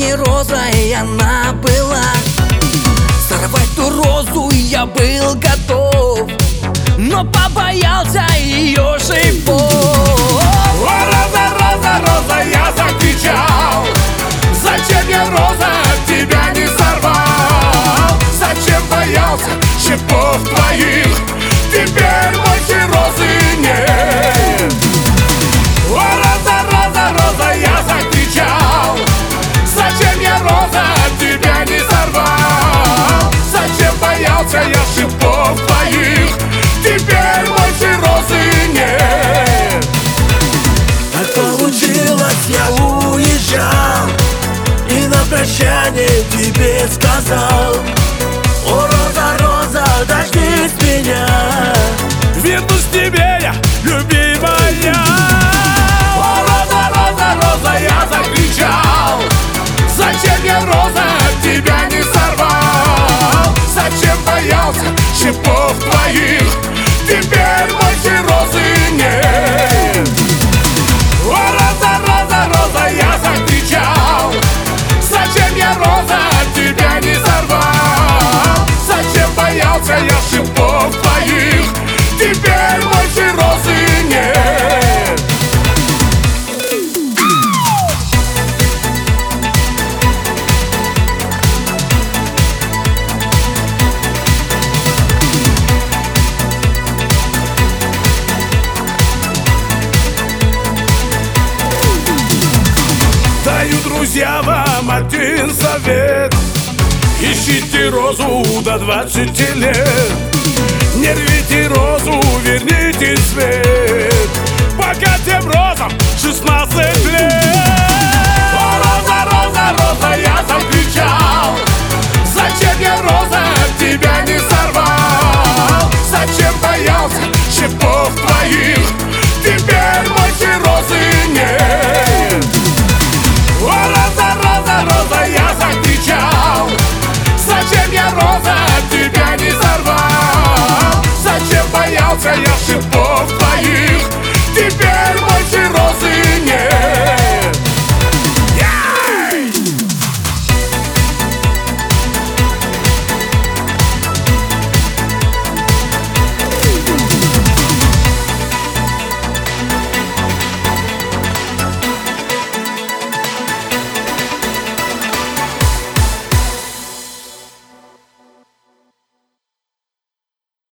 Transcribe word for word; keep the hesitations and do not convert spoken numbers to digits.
не роза, и она была. Сорвать ту розу я был готов, но побоялся ее шипов. О, роза, роза, роза, я закричал: зачем я, роза, тебя не сорвал? Зачем боялся шипов твоих? Теперь больше розы нет. О, роза, роза, роза, я закричал: зачем я, роза, тебя не сорвал? Зачем боялся я шипов твоих? Теперь больше розы нет. Так получилось, я уезжал и на прощание тебе сказал: о, роза, роза, дождись меня, вернусь к тебе я, любимая. О, роза, роза, роза, я закричал: зачем я, роза, тебя не сорвал? Зачем боялся шипов твоих? Теперь больше розы нет. О, роза, роза, роза, я закричал: зачем я, роза, тебя не сорвал? Зачем боялся я шипов твоих? Теперь больше розы нет. Даю, друзья, вам один совет: ищите розу до двадцати лет. Не рвите розу, верните